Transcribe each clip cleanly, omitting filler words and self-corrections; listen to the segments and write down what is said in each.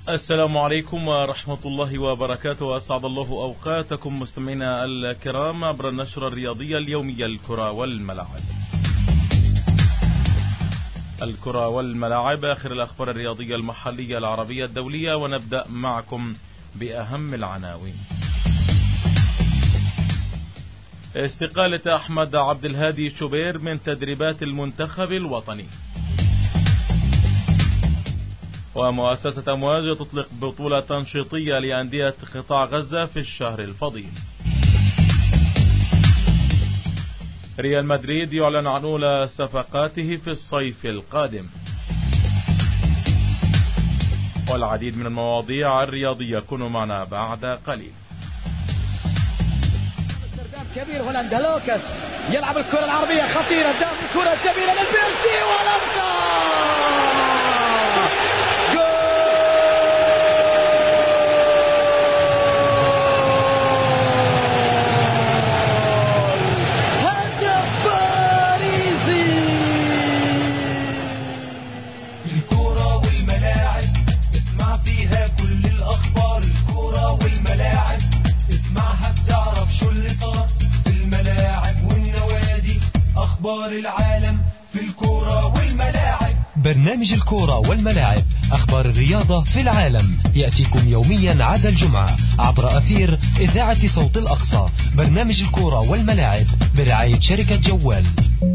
السلام عليكم ورحمة الله وبركاته، وأسعد الله أوقاتكم مستمعينا الكرام عبر النشرة الرياضية اليومية الكرة والملاعب. الكرة والملاعب، آخر الأخبار الرياضية المحلية العربية الدولية، ونبدأ معكم بأهم العناوين. استقالة أحمد عبد الهادي شوبير من تدريبات المنتخب الوطني. ومؤسسة أمواج تطلق بطولة تنشيطية لأندية قطاع غزة في الشهر الفضيل. ريال مدريد يعلن عن أولى صفقاته في الصيف القادم. والعديد من المواضيع الرياضية، كونوا معنا بعد قليل. كبير هولندا، لوكاس يلعب الكرة العرضية خطيرة، دام الكرة الجميلة للبيلسي والأمتار. العالم في الكورة والملاعب. برنامج الكورة والملاعب، أخبار الرياضة في العالم، يأتيكم يوميا عدا الجمعة عبر أثير إذاعة صوت الأقصى. برنامج الكورة والملاعب برعاية شركة جوال.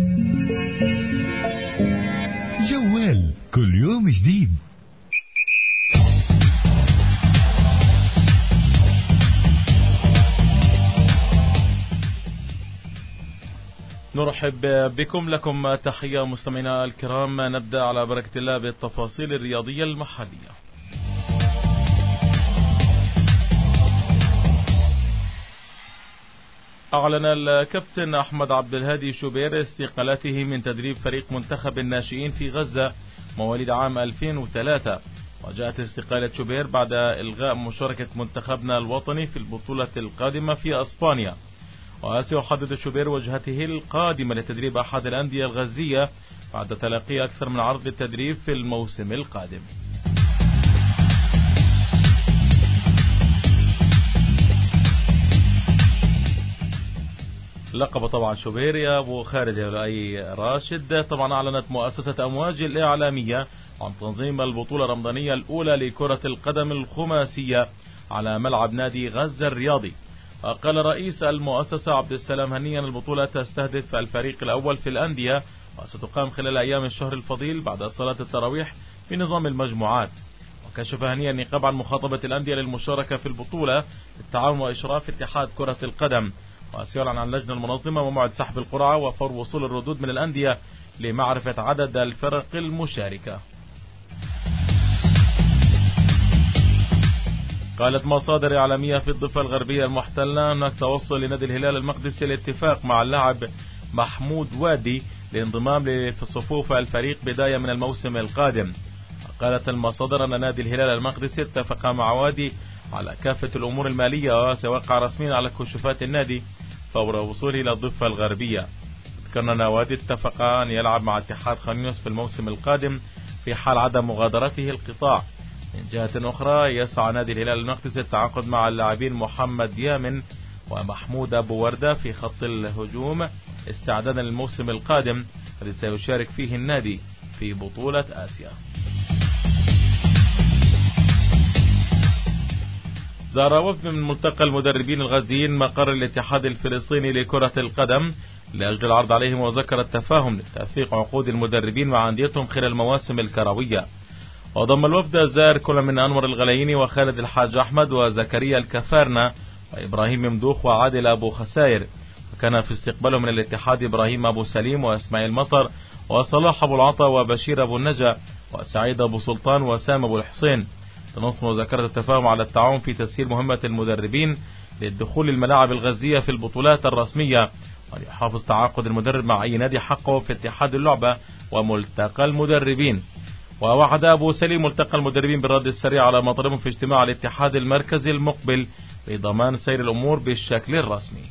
جوال كل يوم جديد. نرحب بكم، لكم تحية مستمعينا الكرام. نبدأ على بركة الله بالتفاصيل الرياضية المحلية. أعلن الكابتن أحمد عبد الهادي شوبير استقالته من تدريب فريق منتخب الناشئين في غزة مواليد عام 2003. وجاءت استقالة شوبير بعد إلغاء مشاركة منتخبنا الوطني في البطولة القادمة في أسبانيا. وسيحدد شوبير وجهته القادمة لتدريب أحد الأندية الغزية بعد تلقي أكثر من عرض للتدريب في الموسم القادم. لقب طبعا شوبير يا أبو خالد يا أي راشد. طبعا أعلنت مؤسسة أمواج الإعلامية عن تنظيم البطولة الرمضانية الأولى لكرة القدم الخماسية على ملعب نادي غزة الرياضي. قال رئيس المؤسسة عبد السلام هنيا البطولة تستهدف الفريق الأول في الأندية، وستقام خلال أيام الشهر الفضيل بعد صلاة التراويح في نظام المجموعات. وكشف هنيا النقاب عن مخاطبة الأندية للمشاركة في البطولة بالتعاون وإشراف اتحاد كرة القدم، وسيعلن عن اللجنة المنظمة وموعد سحب القرعة وفور وصول الردود من الأندية لمعرفة عدد الفرق المشاركة. قالت مصادر إعلامية في الضفة الغربية المحتلة هناك توصل لنادي الهلال المقدسي الاتفاق مع اللاعب محمود وادي لانضمام في صفوف الفريق بداية من الموسم القادم. قالت المصادر أن نادي الهلال المقدسي اتفق مع وادي على كافة الأمور المالية، وسيوقع رسميا على كشوفات النادي فور وصوله إلى الضفة الغربية. ذكرنا أن وادي اتفق أن يلعب مع اتحاد خان يونس في الموسم القادم في حال عدم مغادرته القطاع. من جهة أخرى يسعى نادي الهلال المقدسي التعاقد مع اللاعبين محمد يامن ومحمود أبو وردة في خط الهجوم استعدادا للموسم القادم الذي سيشارك فيه النادي في بطولة آسيا. زار وفد من ملتقى المدربين الغازيين مقر الاتحاد الفلسطيني لكرة القدم لأجل العرض عليهم وذكر التفاهم لتوثيق عقود المدربين مع أنديتهم خلال المواسم الكروية. وضم الوفد زائر كل من أنور الغلايني وخالد الحاج أحمد وزكريا الكفارنة وإبراهيم ممدوخ وعادل أبو خسائر. وكان في استقباله من الاتحاد إبراهيم أبو سليم وإسماعيل مطر وصلاح أبو العطا وبشير أبو النجا وسعيد أبو سلطان وسام أبو الحسين. تنص مذكرة التفاهم على التعاون في تسهيل مهمة المدربين للدخول الملاعب الغزية في البطولات الرسمية، وليحافظ تعاقد المدرب مع أي نادي حقه في اتحاد اللعبة وملتقى المدربين. ووعد أبو سليم ملتقى المدربين بالرد السريع على مطالبهم في اجتماع الاتحاد المركزي المقبل لضمان سير الأمور بالشكل الرسمي.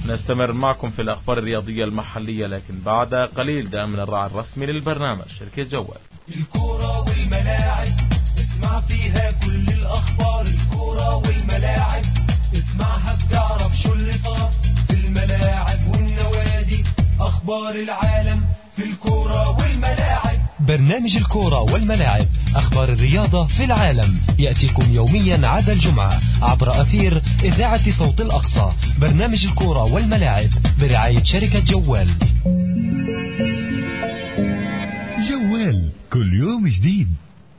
نستمر معكم في الأخبار الرياضية المحلية، لكن بعد قليل ده من الراعي الرسمي للبرنامج شركة جوال. الكرة والملاعب اسمع فيها كل الأخبار، الكرة والملاعب اسمعها بتعرف شو اللي صار في الملاعب والنوادي، أخبار العالم في الكرة والملاعب. برنامج الكرة والملاعب، أخبار الرياضة في العالم، يأتيكم يوميا عدا الجمعة عبر أثير إذاعة صوت الأقصى. برنامج الكرة والملاعب برعاية شركة جوال. جوال كل يوم جديد.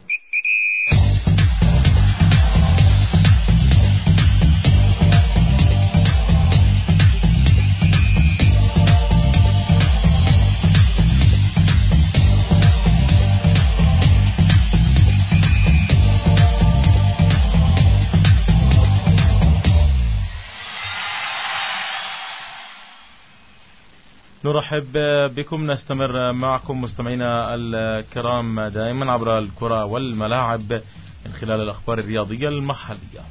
نرحب بكم، نستمر معكم مستمعينا الكرام دائما عبر الكرة والملاعب من خلال الأخبار الرياضية المحلية.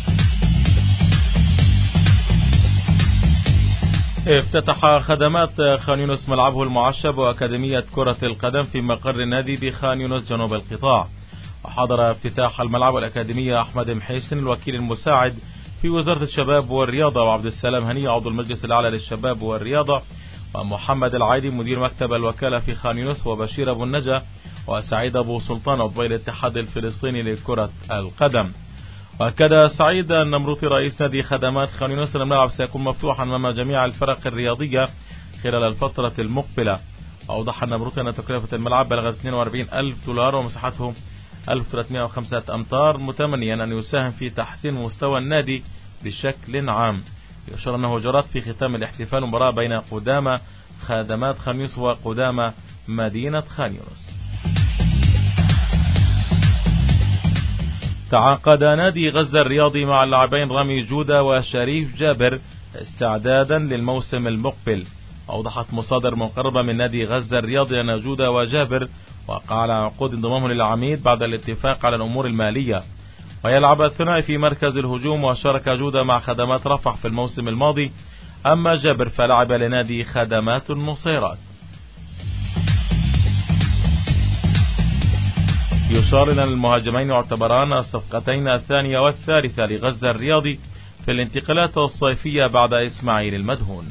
افتتح خدمات خان يونس ملعبه المعشب وأكاديمية كرة القدم في مقر النادي بخان يونس جنوب القطاع. وحضر افتتاح الملعب والأكاديمية أحمد محيسن الوكيل المساعد في وزارة الشباب والرياضة، وعبد السلام هني عضو المجلس الأعلى للشباب والرياضة، ومحمد العايدي مدير مكتب الوكالة في خان يونس، وبشير أبو النجا وسعيد أبو سلطان عضو الاتحاد الفلسطيني لكرة القدم. وأكد سعيد النمروطي رئيس نادي خدمات خان يونس أن الملعب سيكون مفتوحا أمام جميع الفرق الرياضية خلال الفترة المقبلة. أوضح النمروطي أن تكلفة الملعب بلغت $42,000 ومساحته 1305 أمتار، متمنيا أن يساهم في تحسين مستوى النادي بشكل عام. يشار أنه جرت في ختام الاحتفال مباراة بين قدامى خدمات خان يونس وقدامى مدينة خان يونس. تعاقد نادي غزة الرياضي مع اللاعبين رامي جودة وشريف جابر استعدادا للموسم المقبل. أوضحت مصادر مقربة من نادي غزة الرياضي أن جودة وجابر وقع على عقود انضمامهم للعميد بعد الاتفاق على الأمور المالية. ويلعب الثنائي في مركز الهجوم، وشارك جودة مع خدمات رفح في الموسم الماضي، أما جابر فلعب لنادي خدمات النصيرات. يشار أن المهاجمين يعتبران الصفقتين الثانية والثالثة لغزة الرياضي في الانتقالات الصيفية بعد إسماعيل المدهون.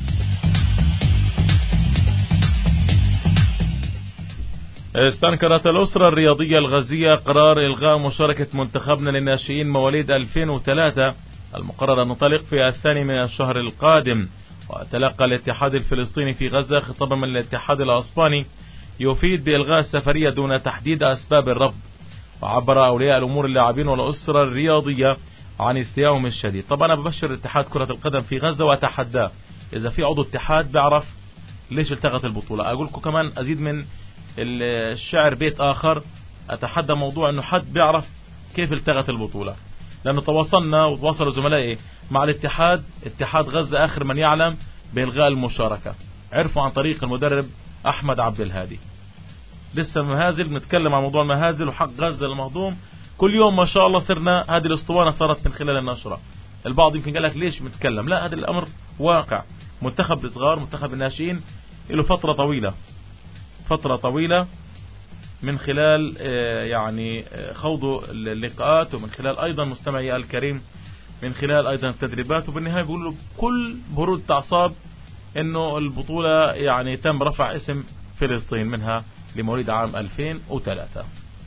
استنكرت الأسرة الرياضية الغزية قرار إلغاء مشاركة منتخبنا للناشئين مواليد 2003 المقرر أن ننطلق في 2 من الشهر القادم. وتلقى الاتحاد الفلسطيني في غزة خطابا من الاتحاد الأسباني يفيد بإلغاء السفرية دون تحديد أسباب الرفض. وعبر أولياء الأمور اللاعبين والأسرة الرياضية عن استيائهم الشديد. طبعا أنا ببشر اتحاد كرة القدم في غزة وأتحداه إذا في عضو اتحاد بيعرف ليش التغت البطولة. أقول لكم كمان أزيد من الشعر بيت آخر، أتحدى موضوع أنه حد بيعرف كيف التغت البطولة، لأنه تواصلنا وتواصلوا زملائي مع الاتحاد، اتحاد غزة آخر من يعلم بإلغاء المشاركة، عرفوا عن طريق المدرب أحمد عبد الهادي. لسه مهازل، بنتكلم عن موضوع المهازل وحق غزة المهضوم كل يوم ما شاء الله. صرنا هذه الاسطوانة صارت من خلال النشرة. البعض يمكن قال لك ليش بنتكلم، لا هذا الأمر واقع. منتخب الصغار، منتخب الناشئين له فترة طويلة من خلال يعني خوض اللقاءات، ومن خلال أيضا مستمعي الكريم من خلال أيضا التدريبات. وبالنهاية بيقولوا كل برود تعصاب إنه البطولة يعني تم رفع اسم فلسطين منها لمواليد عام 2003.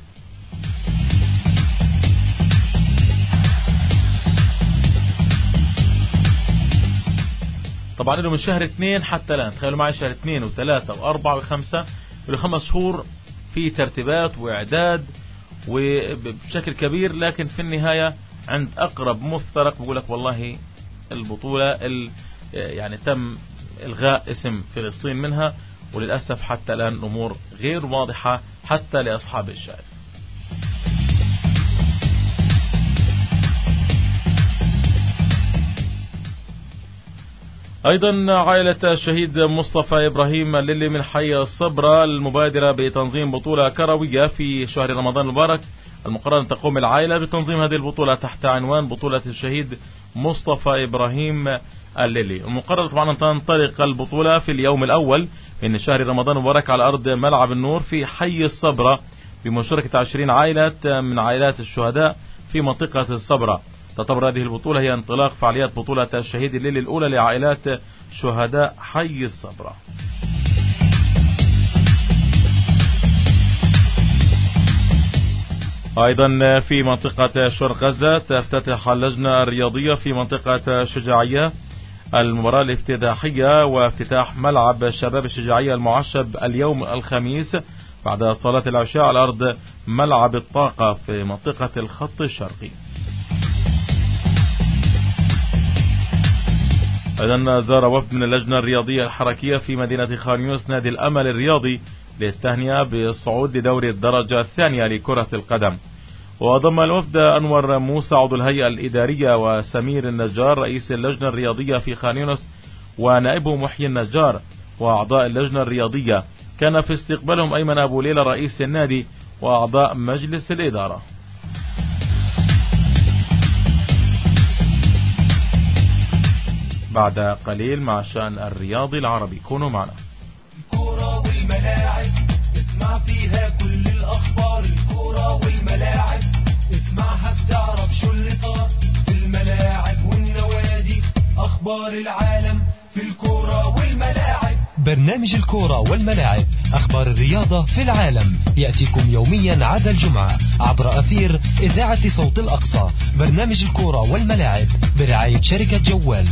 طبعا له من شهر 2 حتى الآن، تخيلوا معي شهر 2 و3 و4 و5 له 5 شهور في ترتيبات وإعداد وبشكل كبير. لكن في النهاية عند أقرب مفترق بقول لك والله البطولة يعني تم إلغاء اسم فلسطين منها، وللأسف حتى الآن الأمور غير واضحة حتى لأصحاب الشأن. أيضا عائلة الشهيد مصطفى إبراهيم الليلي من حي الصبرة المبادرة بتنظيم بطولة كروية في شهر رمضان المبارك المقرر أن تقوم العائلة بتنظيم هذه البطولة تحت عنوان بطولة الشهيد مصطفى إبراهيم الليلي. المقرر طبعا أن تنطلق البطولة في اليوم الأول من شهر رمضان المبارك على أرض ملعب النور في حي الصبرة بمشاركة 20 عائلة من عائلات الشهداء في منطقة الصبرة. تعتبر هذه البطولة هي انطلاق فعاليات بطولة الشهيد الليلي الأولى لعائلات شهداء حي الصبرة. أيضا في منطقة شرق غزة تفتتح اللجنة الرياضية في منطقة شجاعية المباراة الافتتاحية وافتتاح ملعب شباب الشجاعية المعشب اليوم الخميس بعد صلاة العشاء على أرض ملعب الطاقة في منطقة الخط الشرقي. أيضا زار وفد من اللجنة الرياضية الحركية في مدينة خان يونس نادي الأمل الرياضي للتهنئة بالصعود لدوري الدرجة الثانية لكرة القدم. وضم الوفد أنور موسى عضو الهيئة الإدارية وسمير النجار رئيس اللجنة الرياضية في خان يونس ونائبه محيي النجار وأعضاء اللجنة الرياضية. كان في استقبالهم أيمن أبو ليلى رئيس النادي وأعضاء مجلس الإدارة. بعد قليل مع شأن الرياضي العربي، كونوا معنا. الكورة والملاعب اسمع فيها كل الأخبار. الكورة والملاعب اسمعها بتعرف شو اللي صار في الملاعب والنوادي. أخبار العالم في الكورة والملاعب. برنامج الكورة والملاعب، أخبار الرياضة في العالم، يأتيكم يوميا عدا الجمعة عبر أثير إذاعة صوت الأقصى. برنامج الكورة والملاعب برعاية شركة جوال.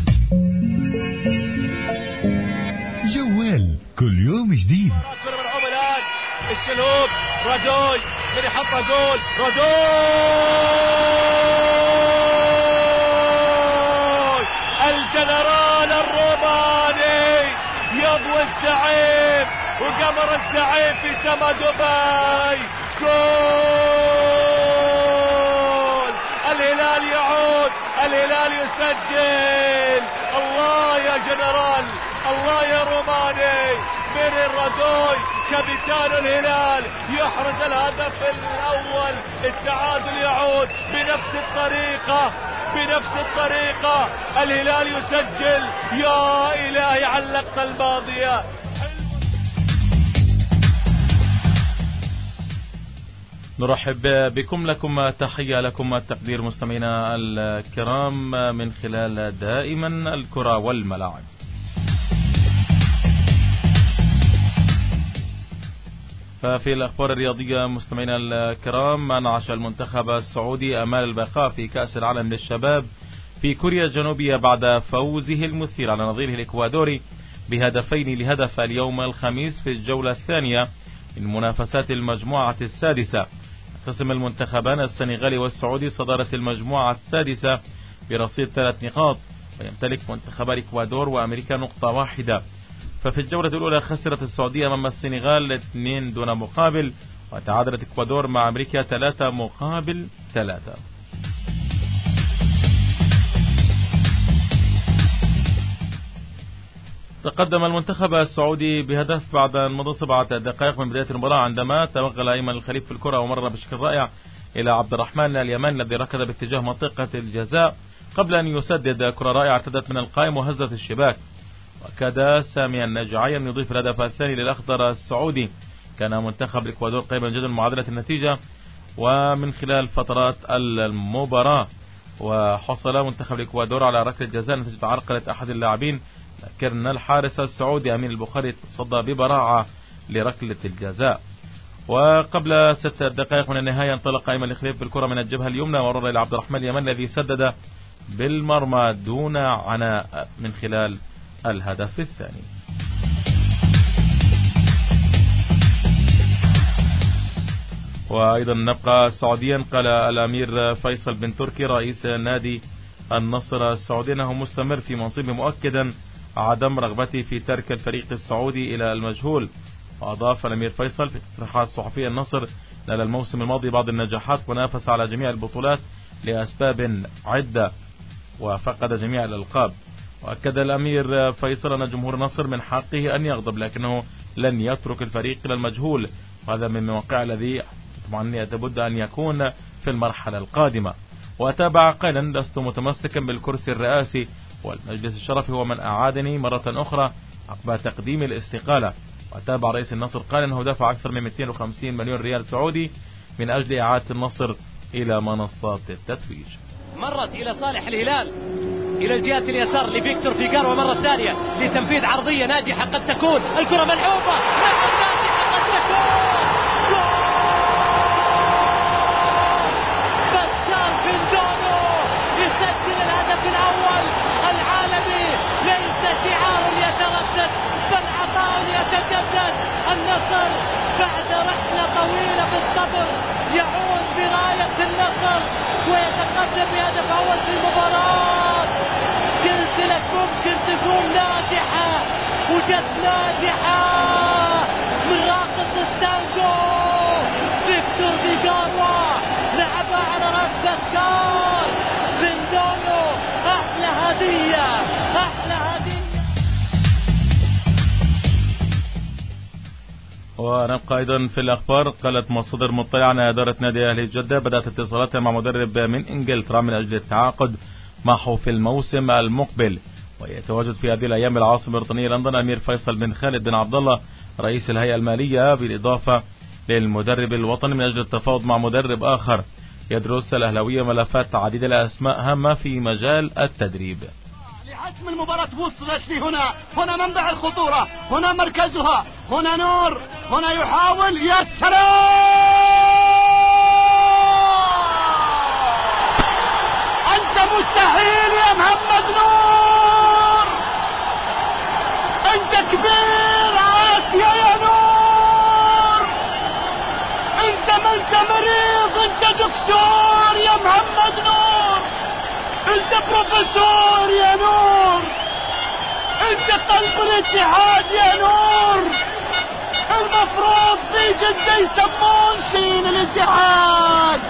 جوال كل يوم جديد. الشلوك رادوي من يحطها جول. رادوي الجنرال الروماني يضوي الزعيم وقمر الزعيم في سما دبي. جول الهلال يعود، الهلال يسجل. الله يا جنرال، الله يا روماني. من الرادوي كابتن الهلال يحرز الهدف الأول. التعادل يعود بنفس الطريقة، بنفس الطريقة. الهلال يسجل. يا إلهي على اللقطة الماضية. نرحب بكم، لكم تحية، لكم التقدير مستمعينا الكرام من خلال دائما الكرة والملاعب. ففي الأخبار الرياضية مستمعينا الكرام، أنعش المنتخب السعودي أمال البقاء في كأس العالم للشباب في كوريا الجنوبية بعد فوزه المثير على نظيره الإكوادوري بهدفين لهدف اليوم الخميس في الجولة الثانية من منافسات المجموعة السادسة. يقتسم المنتخبان السنغالي والسعودي صدارة المجموعة السادسة برصيد 3 نقاط، ويمتلك منتخب الإكوادور وأمريكا نقطة واحدة. ففي الجولة الأولى خسرت السعودية أمام السنغال 2 دون مقابل، وتعادلت إكوادور مع أمريكا 3-3. تقدم المنتخب السعودي بهدف بعد أن مضى 7 دقائق من بداية المباراة، عندما توغل أيمن الخليف في الكرة ومر بشكل رائع إلى عبد الرحمن اليماني الذي ركض باتجاه منطقة الجزاء قبل أن يسدد كرة رائعة ارتدت من القائم وهزت الشباك. وكاد سامي النجعي أن يضيف الهدف الثاني للأخضر السعودي. كان منتخب الإكوادور قريبا جدا من معادلة النتيجة ومن خلال فترات المباراة، وحصل منتخب الإكوادور على ركلة جزاء نتيجة عرقلة أحد اللاعبين، لكن الحارس السعودي أمين البخاري صد ببراعة لركلة الجزاء. وقبل 6 دقائق من النهاية انطلق أيمن الخليف بالكرة من الجبهة اليمنى ومرر إلى عبد الرحمن اليماني الذي سدد بالمرمى دون عناء من خلال الهدف الثاني. وأيضا نبقى سعوديا. قال الأمير فيصل بن تركي رئيس نادي النصر السعودي أنه مستمر في منصبه، مؤكدا عدم رغبته في ترك الفريق السعودي إلى المجهول. وأضاف الأمير فيصل في تصريحات صحفية النصر أن الموسم الماضي بعض النجاحات ونافس على جميع البطولات لأسباب عدة وفقد جميع الألقاب. وأكد الأمير فيصل أن جمهور النصر من حقه أن يغضب، لكنه لن يترك الفريق إلى المجهول، وهذا من المواقع الذي طبعا لابد أن يكون في المرحلة القادمة. وتابع قائلا: لست متمسكا بالكرسي الرئاسي والمجلس الشرفي هو من أعادني مرة أخرى عقب تقديم الاستقالة. وتابع رئيس النصر قال أنه دفع أكثر من 250 مليون ريال سعودي من أجل إعادة النصر إلى منصات التتويج. مرت إلى صالح الهلال إلى الجهة اليسار لفيكتور فيغارو مرة ثانية لتنفيذ عرضية ناجحة قد تكون، الكرة ملعوبة، نعم ناجحة قد تكون، باسكال فيندونو يسجل الهدف الأول العالمي. ليس شعار يتردد بل عطاء يتجدد. النصر بعد رحلة طويلة بالصبر يعود براية النصر ويتقدم بهدف أول في المباراة. قلت لك ممكن تكون ناجحة وجت ناجحة من راقص التانجو فيكتور فيغارو، لعبها على راس باسكال فيندونو. أحلى هدية، أحلى هدية. ونبقى أيضا في الأخبار. قالت مصادر مطلعة عن إدارة نادي أهلي جدة بدأت اتصالاتها مع مدرب من إنجلترا من أجل التعاقد معه في الموسم المقبل. ويتواجد في هذه الأيام بالعاصمة البريطانية لندن أمير فيصل بن خالد بن عبد الله رئيس الهيئة المالية، بالإضافة للمدرب الوطني من أجل التفاوض مع مدرب آخر. يدرس الأهلاوية ملفات عديدة لأسماء هامة في مجال التدريب. لحسم المباراة وصلت لي هنا منبع الخطورة، هنا مركزها، هنا نور، هنا يحاول، يا سلام! أنت مستحيل يا محمد نور، أنت كبير آسيا يا نور، أنت ما أنت مريض، أنت دكتور يا محمد نور، أنت بروفيسور يا نور، أنت قلب الاتحاد يا نور. المفروض في جدة يسمون شين الاتحاد.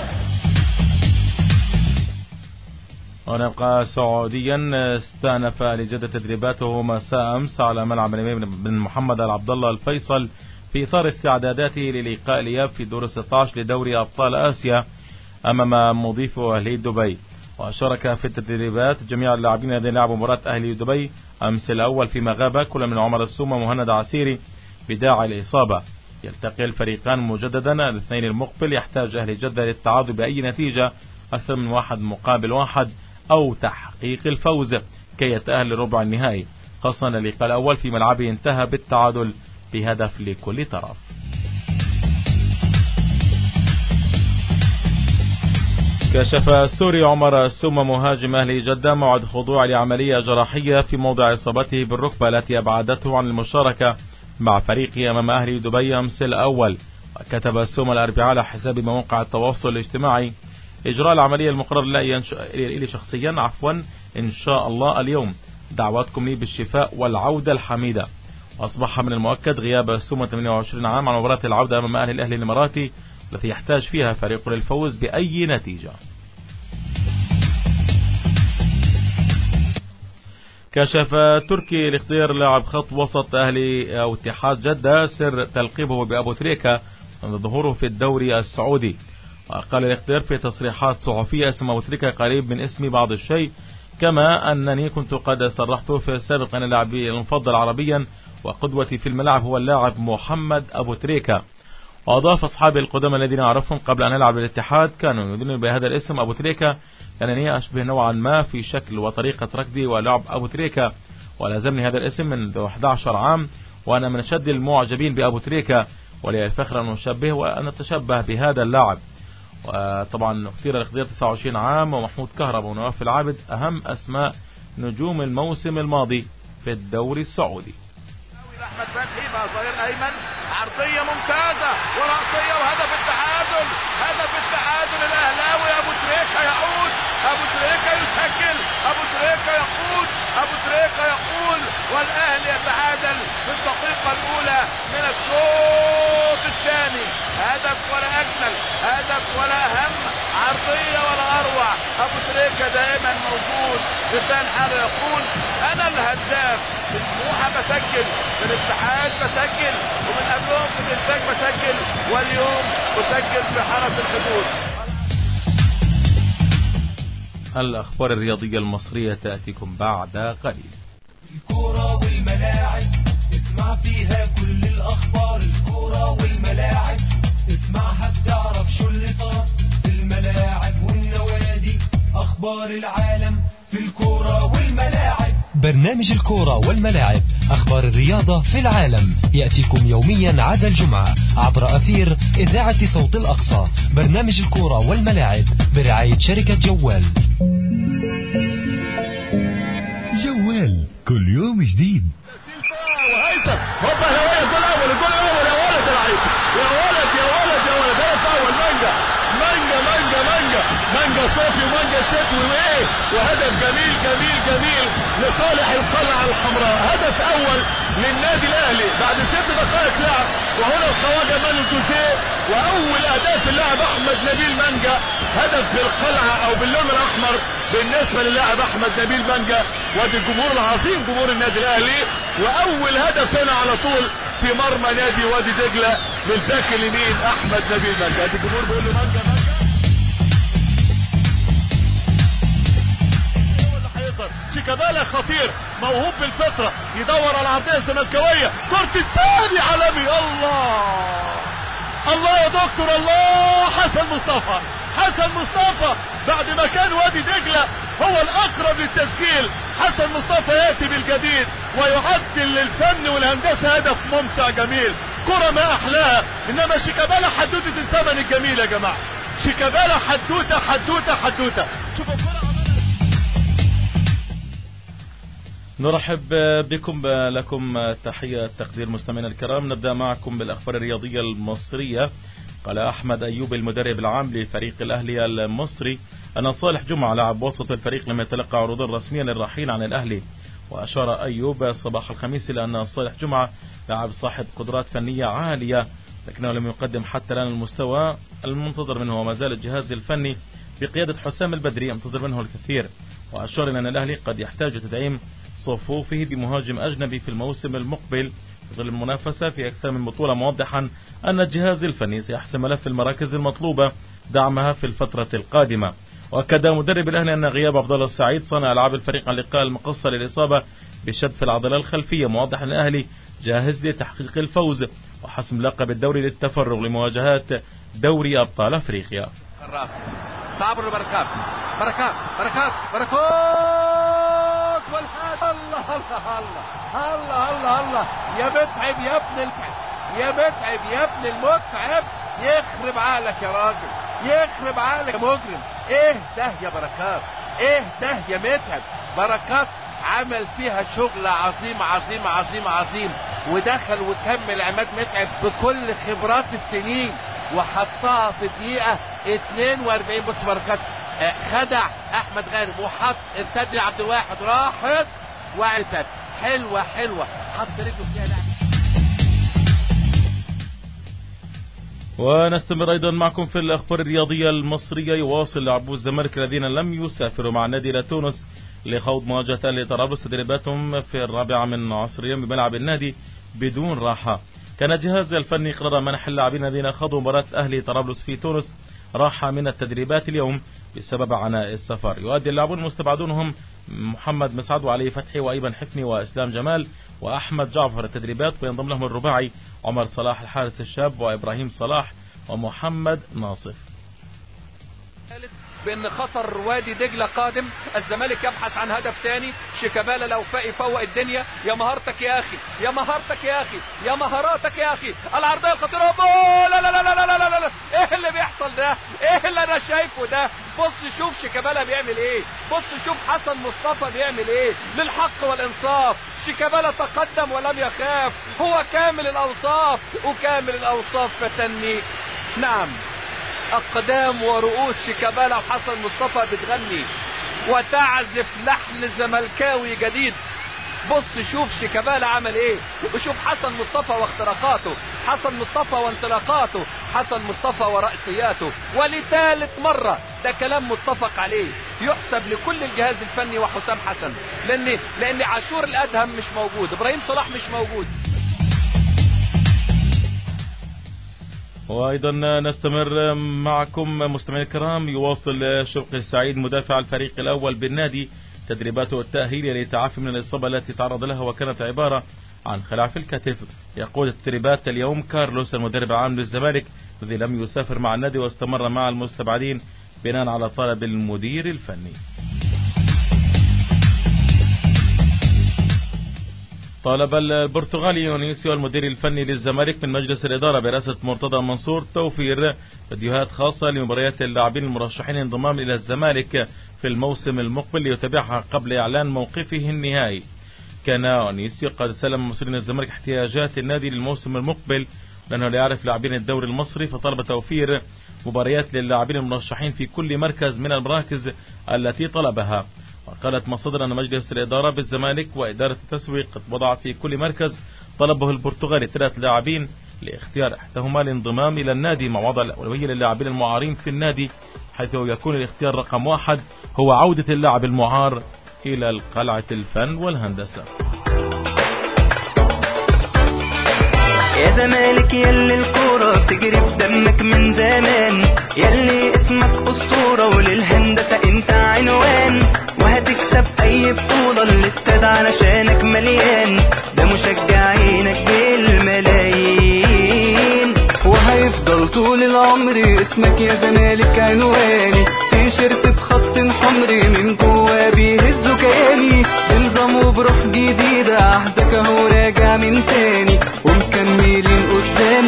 ونبقى سعوديا. استأنف لجدة تدريباته مساء أمس على ملعب الإمام بن محمد العبد الله الفيصل في إطار استعداداته للقاء الإياب في دور 16 لدوري أبطال آسيا أمام مضيف أهلي دبي. وشارك في التدريبات جميع اللاعبين الذين لعبوا مباراة أهلي دبي أمس الأول، فيما غاب كل من عمر السومة ومهند عسيري بداعي الإصابة. يلتقي الفريقان مجددا الاثنين المقبل. يحتاج أهلي جدة للتعادل بأي نتيجة أكثر من 1-1 أو تحقيق الفوز كي يتأهل لربع النهائي، خاصة اللقاء الأول في ملعبه انتهى بالتعادل بهدف لكل طرف. كشف السوري عمر السومة مهاجم أهلي جدة موعد خضوع لعملية جراحية في موضع إصابته بالركبة التي أبعدته عن المشاركة مع فريقه أمام أهلي دبي أمس الأول. وكتب السومة الأربعاء على حساب مواقع التواصل الاجتماعي: إجراء العملية المقرر لي شخصيا إن شاء الله اليوم. دعواتكم لي بالشفاء والعودة الحميدة. أصبح من المؤكد غياب السومة 28 عام عن مباراة العودة أمام الأهلي الإماراتي التي يحتاج فيها فريق للفوز بأي نتيجة. كشف تركي الاختيار لاعب خط وسط أهلي أو اتحاد جدة سر تلقيبه بأبو تريكة من ظهوره في الدوري السعودي. وقال الاختيار في تصريحات صحفية: اسم أبو تريكة قريب من اسمي بعض الشيء، كما أنني كنت قد صرحت في السابق أن لاعبي المفضل عربيا وقدوتي في الملعب هو اللاعب محمد أبو تريكة. وأضاف: أصحابي القدامى الذين أعرفهم قبل أن ألعب الاتحاد كانوا ينادونني بهذا الاسم أبو تريكة، لأنني أشبه نوعا ما في شكل وطريقة ركضي ولعب أبو تريكة، ولازمني هذا الاسم منذ 11 عام، وأنا من أشد المعجبين بأبو تريكة، ولي الفخر أن أشبه وأن أتشبه بهذا اللاعب. وطبعا اختير الاختيار 29 عام ومحمود كهربا ونواف العابد أهم أسماء نجوم الموسم الماضي في الدوري السعودي. أحمد فتحي مع ظهير أيمن، عرضية ممتازة ورأسية وهدف التعادل، هدف التعادل الأهلاوي. أبو تريكة يعود، أبو تريكة يسجل، أبو تريكة يقود، أبو تريكة يقول، والأهلي يتعادل في الدقيقة الأولى من الشوط الثاني. هدف ولا أجمل، هدف ولا أهم، عرضية ولا أروع. أبو تريكة دائما موجود، لسان حاله يقول أنا الهداف. في سموحة بسجل، في الاتحاد بسجل، ومن قبلهم في الإنتاج بسجل، واليوم أسجل في حرس الحدود. الأخبار الرياضية المصرية تأتيكم بعد قليل. الكورة والملاعب اسمع فيها كل الأخبار. الكورة والملاعب اسمعها بتعرف شو اللي صار في الملاعب والنوادي. أخبار العالم في الكورة والملاعب. برنامج الكورة والملاعب، أخبار الرياضة في العالم، يأتيكم يوميا عدا الجمعة عبر أثير إذاعة صوت الأقصى. برنامج الكورة والملاعب برعاية شركة جوال. جوال كل يوم جديد. وهيثم هوبا هواية الجول الأول، الجول الأول يا ولد يا لعيب، يا ولد يا ولد يا ولد. هدف أول مانجا مانجا مانجا مانجا مانجا صافي ومانجا شتوي وإيه، وهدف جميل جميل جميل لصالح القلعة الحمراء. هدف أول للنادي الأهلي بعد 6 دقائق لعب، وهنا الخواجة مانو جوزيه، وأول أهداف اللاعب أحمد نبيل مانجا. هدف بالقلعة أو باللون الأحمر بالنسبة للاعب أحمد نبيل مانجا. وادي الجمهور العظيم جمهور النادي الأهلي، وأول هدف هنا على طول في مرمى نادي وادي دجلة للباك اليمين أحمد نبيل مانجا. ادي الجمهور بيقول له مانجا مانجا. شيكابالا خطير موهوب بالفطرة، يدور على العرضية الزملكاوية، كرة الثاني عالمي. الله الله يا دكتور الله. حسن مصطفى، حسن مصطفى بعد ما كان وادي دجلة هو الأقرب للتسجيل، حسن مصطفى يأتي بالجديد ويعدل للفن والهندسة. هدف ممتع جميل، كرة ما أحلاها. إنما شيكابالا حدوتة الزمن الجميل يا جماعة، شيكابالا حدوتة حدوتة حدوتة. شوفوا الكرة. نرحب بكم، لكم تحية تقدير مستمعينا الكرام. نبدأ معكم بالأخبار الرياضية المصرية. قال أحمد أيوب المدرب العام لفريق الأهلي المصري أن صالح جمعة لاعب وسط الفريق لم يتلقى عروضا رسميا للرحيل عن الأهلي. وأشار أيوب صباح الخميس إلى أن صالح جمعة لاعب صاحب قدرات فنية عالية، لكنه لم يقدم حتى الآن المستوى المنتظر منه، وما زال الجهاز الفني بقيادة حسام البدري ينتظر منه الكثير. وأشار إلى أن الأهلي قد يحتاج تدعيم صفوفه بمهاجم أجنبي في الموسم المقبل في ظل المنافسة في أكثر من بطولة، موضحا أن الجهاز الفني سيحسم ملف المراكز المطلوبة دعمها في الفترة القادمة. وأكد مدرب الأهلي أن غياب عبد الله السعيد صانع ألعاب الفريق عن اللقاء المقصة للإصابة بشد في العضلة الخلفية، موضحا أن الأهلي جاهز لتحقيق الفوز وحسم لقب الدوري للتفرغ لمواجهات دوري أبطال أفريقيا. تعبر بركات بركات بركات بركات والحاد. الله الله الله الله الله الله يا متعب يا ابن المتعب، يا متعب يا ابن المتعب. يخرب عقلك يا راجل، يخرب عقلك يا مجرم. ايه ده يا بركات، ايه ده يا متعب. بركات عمل فيها شغل عظيم عظيم عظيم عظيم، ودخل وكمل عماد متعب بكل خبرات السنين وحطها في دقيقة 42. بص بركات خدع احمد غانم وحط ارتد لعبد الواحد، راحت وعتت حلوة حلوة، حط رجله فيها لعب. ونستمر أيضا معكم في الأخبار الرياضية المصرية. يواصل لاعبو الزمالك الذين لم يسافروا مع النادي إلى تونس لخوض مواجهة أهلي طرابلس تدريباتهم في 4 من عصر اليوم بملعب النادي بدون راحة. كان الجهاز الفني قرر منح اللاعبين الذين خاضوا مباراة أهلي طرابلس في تونس راحة من التدريبات اليوم بسبب عناء السفر. يؤدي اللاعبون المستبعدون هم محمد مسعد وعلي فتحي وأيمن حفني وإسلام جمال وأحمد جعفر التدريبات، وينضم لهم الرباعي عمر صلاح الحارس الشاب وإبراهيم صلاح ومحمد ناصف. بأن خطر وادي دجلة قادم، الزمالك يبحث عن هدف ثاني. شيكابالا لو يفوق الدنيا. يا مهارتك يا أخي، يا مهارتك يا أخي، يا مهاراتك يا أخي. العرضية الخطيرة، لا لا لا لا لا لا لا، إيه اللي بيحصل ده؟ إيه اللي أنا شايفه ده؟ بص شوف شيكابالا بيعمل إيه، بص شوف حسن مصطفى بيعمل إيه. للحق والإنصاف شيكابالا تقدم ولم يخاف، هو كامل الأوصاف، وكامل الأوصاف فتني. نعم، أقدام ورؤوس شيكابالا وحسن مصطفى بتغني وتعزف لحن زملكاوي جديد. بص شوف شيكابالا عمل ايه، وشوف حسن مصطفى واختراقاته، حسن مصطفى وانطلاقاته، حسن مصطفى ورأسياته. ولثالث مرة ده كلام متفق عليه يحسب لكل الجهاز الفني وحسام حسن، لان عاشور الأدهم مش موجود، ابراهيم صلاح مش موجود. وأيضا نستمر معكم مستمعين الكرام. يواصل شوقي السعيد مدافع الفريق الأول بالنادي تدريباته التأهيلية للتعافي من الإصابة التي تعرض لها، وكانت عبارة عن خلع في الكتف. يقود التدريبات اليوم كارلوس المدرب العام للزمالك الذي لم يسافر مع النادي واستمر مع المستبعدين بناء على طلب المدير الفني. طالب البرتغالي يونيسيو المدير الفني للزمالك من مجلس الإدارة برئاسة مرتضى منصور توفير فيديوهات خاصة لمباريات اللاعبين المرشحين للانضمام إلى الزمالك في الموسم المقبل ليتابعها قبل إعلان موقفه النهائي. كان يونيسيو قد سلم مسؤولين الزمالك احتياجات النادي للموسم المقبل لأنه لا يعرف لاعبين الدوري المصري، فطلب توفير مباريات للاعبين المرشحين في كل مركز من المراكز التي طلبها. وقالت مصادر أن مجلس الإدارة بالزمالك وإدارة التسويق وضع في كل مركز طلبه البرتغالي 3 لاعبين لاختيار احدهما للانضمام إلى النادي مع وضع الأولوية للاعبين المعارين في النادي، حيث يكون الاختيار رقم 1 هو عودة اللاعب المعار إلى قلعة الفن والهندسة. يا زمالك يلي الكورة بتجري في دمك من زمان، يلي اسمك أسطورة وللهندسة انت عنوان، وهتكسب اي بطولة الاستاد علشانك مليان، ده مشجعينك بالملايين، وهيفضل طول العمر اسمك يا زمالك عنواني، تيشيرت بخط حمري من جوا بيهزوا كياني، بنظام وبروح جديدة عهدك اهو راجع من تاني، ومكملين قدام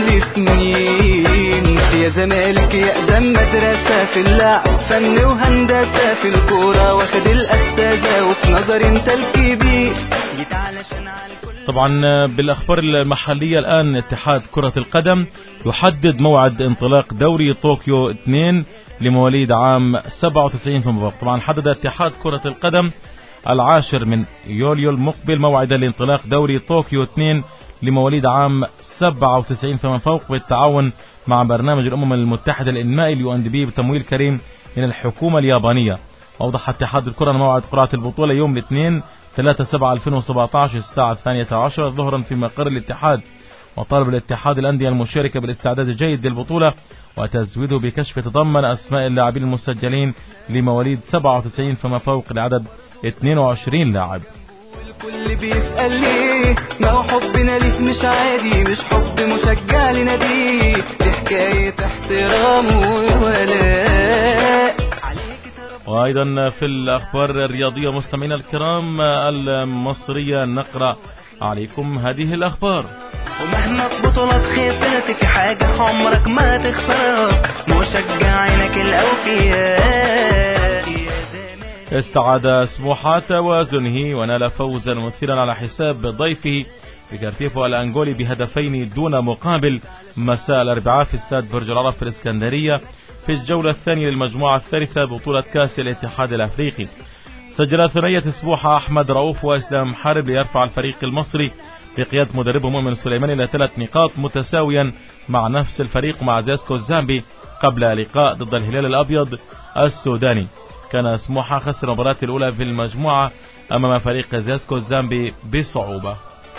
لسنين، يا زمالك يا اقدم مدرسة في اللعب، فن وهندسة في الكورة، واخد الاستاذة وفي نظر انت الكبير، جيت علشان على الكل. طبعا بالاخبار المحلية الان اتحاد كرة القدم يحدد موعد انطلاق دوري طوكيو 2 لمواليد عام 97 فما فوق. طبعا حدد اتحاد كرة القدم 10 من يوليو المقبل موعدا لانطلاق دوري طوكيو 2 لمواليد عام 97 فما فوق بالتعاون مع برنامج الأمم المتحدة الإنمائي UNDP بتمويل كريم من الحكومة اليابانية. أوضح اتحاد الكرة موعد قرعة البطولة يوم الاثنين 3/7/2017 الساعة 12 ظهرا في مقر الاتحاد، وطالب الاتحاد الأندية المشاركة بالاستعداد الجيد للبطولة وتزويده بكشف يتضمن أسماء اللاعبين المسجلين لمواليد 97 فما فوق لعدد 22 لاعب. الكل بيسأل ليه، ما هو حبنا ليك مش عادي، مش حب مشجع لناديه، دي حكاية احترام وولاء. وأيضا في الأخبار الرياضية مستمعينا الكرام المصرية نقرأ عليكم هذه الأخبار. ومهما بطولات خسرت في حاجة عمرك ما تخسرها، مشجعينك الأوفياء. استعاد سموحة توازنه ونال فوزا مثيرا على حساب ضيفه بكارتيفو الأنغولي بهدفين دون مقابل مساء الأربعاء في استاد برج العرب في الإسكندرية في الجولة الثانية للمجموعة الثالثة بطولة كأس الاتحاد الأفريقي. سجل ثنائية سموحة أحمد رؤوف وإسلام حارب ليرفع الفريق المصري بقيادة مدربه مؤمن سليمان إلى 3 نقاط متساويا مع نفس الفريق مع زاسكو الزامبي قبل لقاء ضد الهلال الأبيض السوداني. كان سموحة خسر المباراة الأولى في المجموعة أمام فريق زاسكو الزامبي بصعوبة.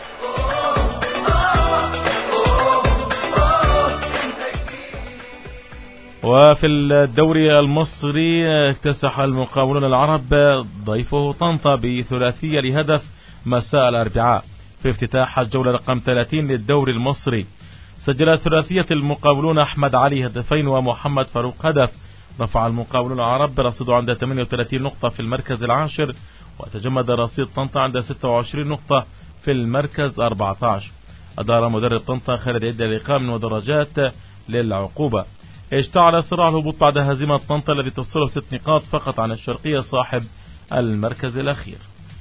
وفي الدوري المصري اكتسح المقاولون العرب ضيفه طنطا بثلاثية لهدف مساء الأربعاء في افتتاح الجولة رقم 30 للدوري المصري. سجل ثلاثية المقاولون أحمد علي هدفين ومحمد فاروق هدف، رفع المقاولون العرب رصيده عند 38 نقطة في المركز العاشر، وتجمد رصيد طنطا عند 26 نقطة في المركز 14. أدار مدرب طنطا خالد عدة لقاء من ودرجات للعقوبة. اشتعل صراع الهبوط بعد هزيمة طنطا الذي تفصله 6 نقاط فقط عن الشرقية صاحب المركز الأخير.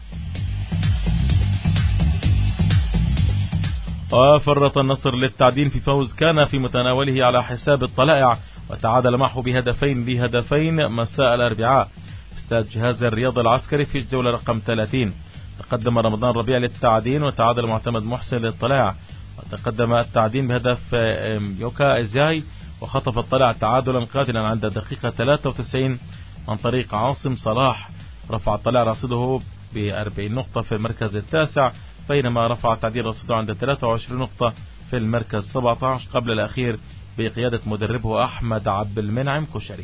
وفرط النصر للتعدين في فوز كان في متناوله على حساب الطلائع، وتعادل معه بهدفين لهدفين مساء الأربعاء استاد جهاز الرياض العسكري في الجولة رقم 30. تقدم رمضان ربيع للتعدين وتعادل معتمد محسن للطلائع، وتقدم التعدين بهدف يوكا إزاي، وخطف الطلائع تعادلا قاتلا عند دقيقة 93 عن طريق عاصم صلاح. رفع الطلائع رصيده ب40 نقطة في المركز التاسع، بينما رفع التعدين رصيده عند 23 نقطة في المركز 17 قبل الأخير بقيادة مدربه أحمد عبد المنعم كشري.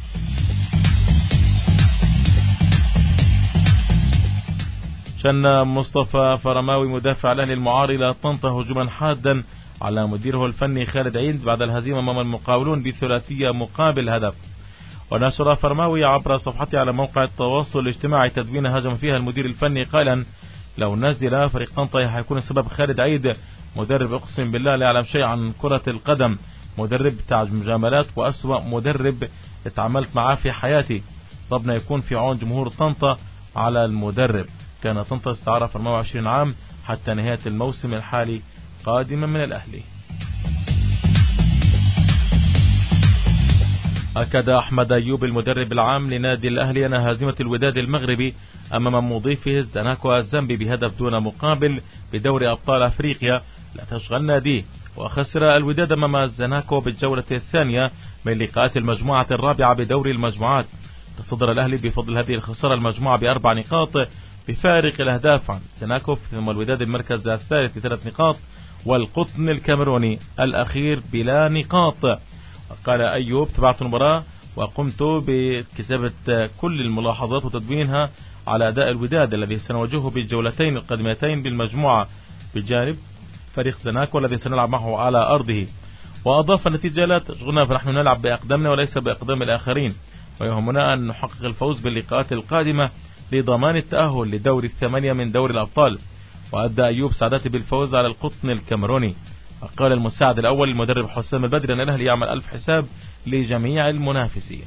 شن مصطفى فرماوي مدافع الأهلي المعار إلى طنطا هجوما حادا على مديره الفني خالد عيد بعد الهزيمة أمام المقاولون بثلاثية مقابل هدف. ونشر فرماوي عبر صفحته على موقع التواصل الاجتماعي تدوين هاجم فيها المدير الفني قائلا: لو نزل فريق طنطا هيكون السبب خالد عيد، مدرب اقسم بالله لا يعلم شيء عن كرة القدم، مدرب بتاع مجاملات وأسوأ مدرب اتعاملت معاه في حياتي. طبنا يكون في عون جمهور طنطا على المدرب. كان طنطا استعار فرماوي 20 عام حتى نهاية الموسم الحالي قادما من الأهلي. أكد أحمد أيوب المدرب العام لنادي الأهلي أن هزيمة الوداد المغربي أمام مضيفه الزناكو الزامبي بهدف دون مقابل بدوري أبطال أفريقيا لا تشغل ناديه، وخسر الوداد أمام الزناكو بالجولة الثانية من لقاءات المجموعة الرابعة بدوري المجموعات. تصدر الأهلي بفضل هذه الخسارة المجموعة ب4 نقاط بفارق الأهداف عن زناكو، ثم الوداد المركز الثالث ب3 نقاط، والقطن الكاميروني الأخير بلا نقاط. قال أيوب: تابعت المباراة وقمت بكتابة كل الملاحظات وتدوينها على أداء الوداد الذي سنواجهه بالجولتين القادمتين بالمجموعة بجانب فريق زناكو الذي سنلعب معه على أرضه. وأضاف: النتيجة لا تشغلنا، فنحن نلعب بأقدامنا وليس بأقدام الآخرين، ويهمنا أن نحقق الفوز باللقاءات القادمة لضمان التأهل لدور 8 من دوري الأبطال. وأدى أيوب سعادته بالفوز على القطن الكاميروني. قال المساعد الأول للمدرب حسام البدري أن الأهلي يعمل 1000 حساب لجميع المنافسين.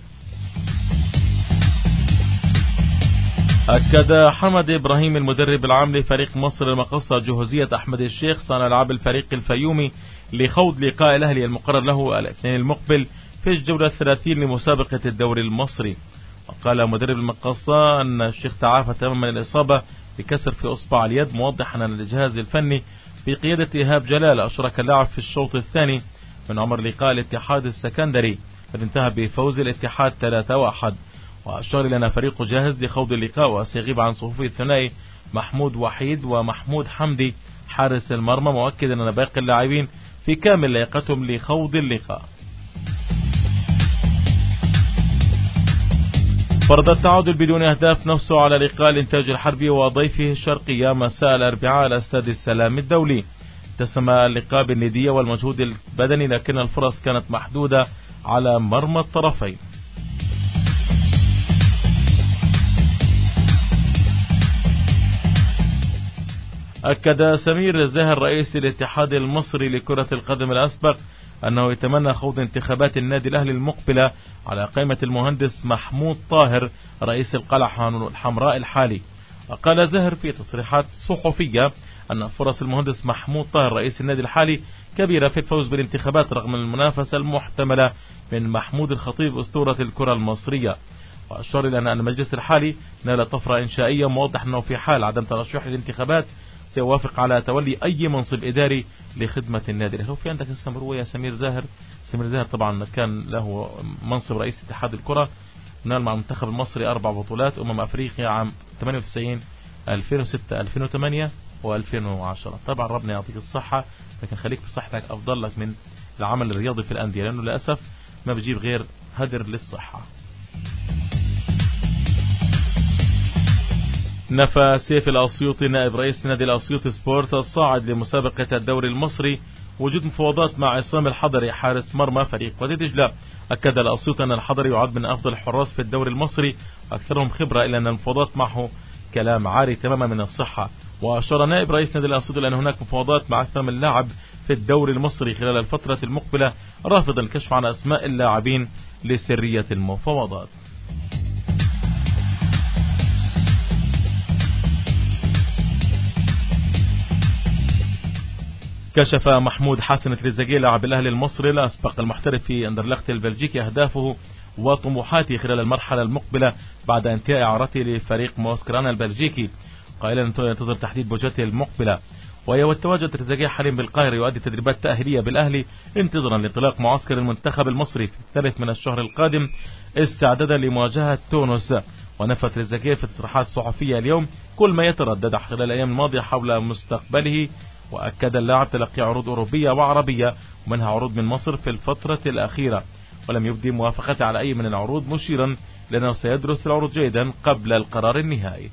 أكد حمد إبراهيم المدرب العام لفريق مصر المقصة جهوزية أحمد الشيخ صانع ألعاب الفريق الفيومي لخوض لقاء الأهلي المقرر له الاثنين المقبل في الجولة 30 لمسابقة الدوري المصري. وقال مدرب المقصة أن الشيخ تعافى تماما من الإصابة بكسر في أصبع اليد، موضحا أن الجهاز الفني بقيادة إيهاب جلال أشرك اللاعب في الشوط الثاني من عمر لقاء الاتحاد السكندري الذي انتهى بفوز الاتحاد 3-1. وأشار إلى أن فريقه جاهز لخوض اللقاء، وسيغيب عن صفوف الثنائي محمود وحيد ومحمود حمدي حارس المرمى، مؤكدا أن باقي اللاعبين في كامل لياقتهم لخوض اللقاء. فرض التعادل بدون أهداف نفسه على لقاء الإنتاج الحربي وضيفه الشرقية مساء الأربعاء على استاد السلام الدولي. اتسم اللقاء بالندية والمجهود البدني، لكن الفرص كانت محدودة على مرمى الطرفين. أكد سمير زاهر رئيس الاتحاد المصري لكرة القدم الأسبق أنه يتمنى خوض انتخابات النادي الأهلي المقبلة على قائمة المهندس محمود طاهر رئيس القلعة الحمراء الحالي. وقال زاهر في تصريحات صحفية أن فرص المهندس محمود طاهر رئيس النادي الحالي كبيرة في الفوز بالانتخابات رغم المنافسة المحتملة من محمود الخطيب أسطورة الكرة المصرية. وأشار إلى أن المجلس الحالي نال طفرة إنشائية، موضح أنه في حال عدم ترشح الانتخابات سيوافق على تولي أي منصب إداري لخدمة النادي الأهلي. في عندك السمروية سمير زاهر طبعا كان له منصب رئيس اتحاد الكرة، نال مع المنتخب المصري 4 بطولات أفريقيا عام 98 2006 2008 و2010. طبعا ربنا يعطيك الصحة، لكن خليك في صحتك أفضل لك من العمل الرياضي في الأندية، لأنه للأسف ما بيجيب غير هدر للصحة. نفى سيف الأسيوطي نائب رئيس نادي الأسيوطي سبورت الصاعد لمسابقة الدوري المصري وجود مفاوضات مع عصام الحضري حارس مرمى فريق وادي دجلة. أكد الأسيوطي أن الحضري يعد من أفضل الحراس في الدوري المصري أكثرهم خبرة، إلا أن المفاوضات معه كلام عاري تماما من الصحة. وأشار نائب رئيس نادي الأسيوطي لأن هناك مفاوضات مع أكثر من لاعب في الدوري المصري خلال الفترة المقبلة، رافضا الكشف عن أسماء اللاعبين لسرية المفاوضات. كشف محمود حسن تريزيجيه لاعب الأهلي المصري الأسبق المحترف في أندرلخت البلجيكي أهدافه وطموحاته خلال المرحلة المقبلة بعد انتهاء إعارته لفريق موسكرانا البلجيكي، قائلا أنه ينتظر تحديد وجهته المقبلة. والتواجد تريزيجيه حاليا بالقاهرة يؤدي تدريبات تأهيلية بالأهلي انتظارا لانطلاق معسكر المنتخب المصري في 3 من الشهر القادم استعدادا لمواجهة تونس. ونفى تريزيجيه في تصريحات صحفية اليوم كل ما يتردد خلال الأيام الماضية حول مستقبله وأكد اللاعب تلقي عروض أوروبية وعربية ومنها عروض من مصر في الفترة الأخيرة، ولم يبدي موافقته على أي من العروض، مشيرا لأنه سيدرس العروض جيدا قبل القرار النهائي.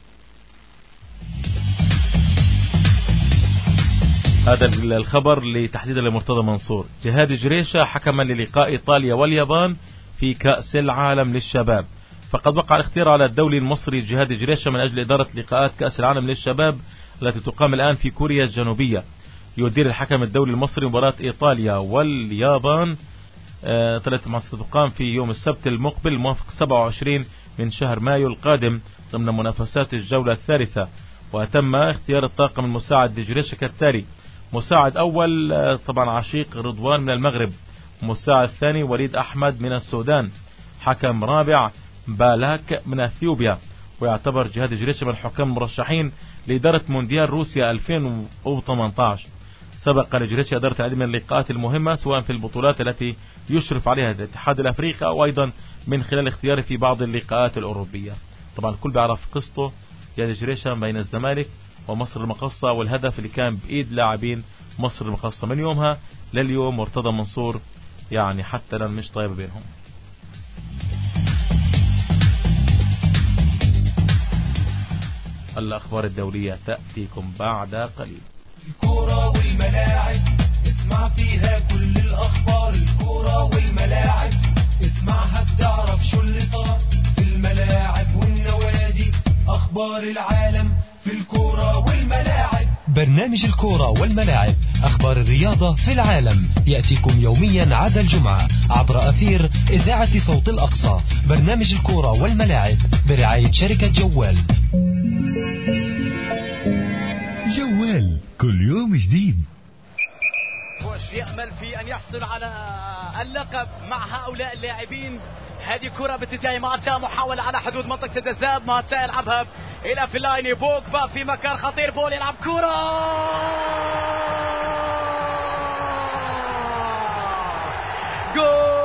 هذا الخبر لتحديدا لمرتضى منصور. جهاد جريشة حكما للقاء إيطاليا واليابان في كأس العالم للشباب. فقد وقع الاختيار على الدولي المصري جهاد جريشة من أجل إدارة لقاءات كأس العالم للشباب التي تقام الآن في كوريا الجنوبية. يدير الحكم الدولي المصري مباراة إيطاليا واليابان التي ستقام في يوم السبت المقبل الموافق 27 من شهر مايو القادم ضمن منافسات الجولة الثالثة. وتم اختيار الطاقم المساعد لجريشة كالتالي: مساعد أول طبعا عشيق رضوان من المغرب، مساعد ثاني وليد أحمد من السودان، حكم رابع بالاك من أثيوبيا. ويعتبر جهاد جريشة من الحكام المرشحين لإدارة مونديال روسيا 2018. سبق لجريشة إدارة العديد من اللقاءات المهمة سواء في البطولات التي يشرف عليها الاتحاد الأفريقي أو أيضا من خلال اختياره في بعض اللقاءات الأوروبية. طبعا الكل بيعرف قصته جهاد جريشة بين الزمالك ومصر المقاصة، والهدف اللي كان بإيد لاعبين مصر المقاصة. من يومها لليوم مرتضى منصور يعني حتى الآن مش طيبة بينهم. الأخبار الدولية تأتيكم بعد قليل. الكرة والملاعب اسمع فيها كل الأخبار. الكرة والملاعب اسمعها بتعرف شو اللي صار في الملاعب والنوادي. أخبار العالم في الكرة والملاعب. برنامج الكرة والملاعب، أخبار الرياضة في العالم، يأتيكم يوميا عدا الجمعة عبر أثير إذاعة صوت الأقصى. برنامج الكرة والملاعب برعاية شركة جوال. جوال كل يوم جديد. وش يأمل في أن يحصل على اللقب مع هؤلاء اللاعبين. هذه كرة بتنتهي ماتا، محاولة على حدود منطقة التسديد، ماتا يلعبها إلى فيلايني، بوجبا في مكان خطير، بول يلعب كرة جول.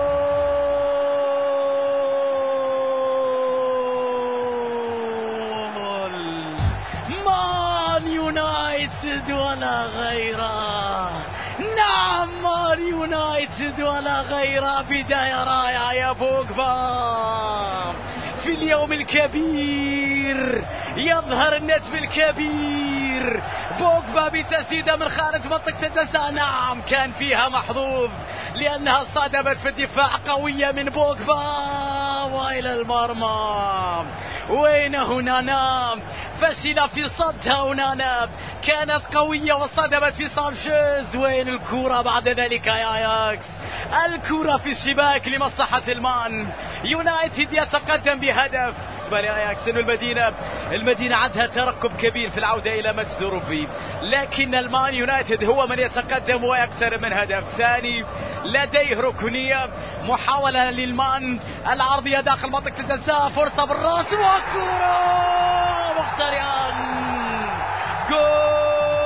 مان يونايتد ولا غيره. نعم مان يونايتد ولا غيره. بداية رائعة يا بوجبا في اليوم الكبير، يظهر النجم الكبير بوجبا بتسديدة من خارج منطقة الجزاء. نعم كان فيها محظوظ لأنها صادمت في الدفاع، قوية من بوجبا وإلى المرمى. وين هنا نام فشل في صدها ونانا، كانت قوية وصدمت في سانشيز. وين الكرة بعد ذلك يا اياكس؟ الكرة في الشباك لمصلحة المان يونايتد، يتقدم بهدف. بالنسبة لأياكس إنه المدينة عندها ترقب كبير في العودة إلى مجد أوروبي، لكن المان يونايتد هو من يتقدم ويكثر من هدف ثاني. لديه ركنية، محاولة للمان، العرضية داخل منطقة الجزاء، فرصة بالراس وكرة مخترعا جول.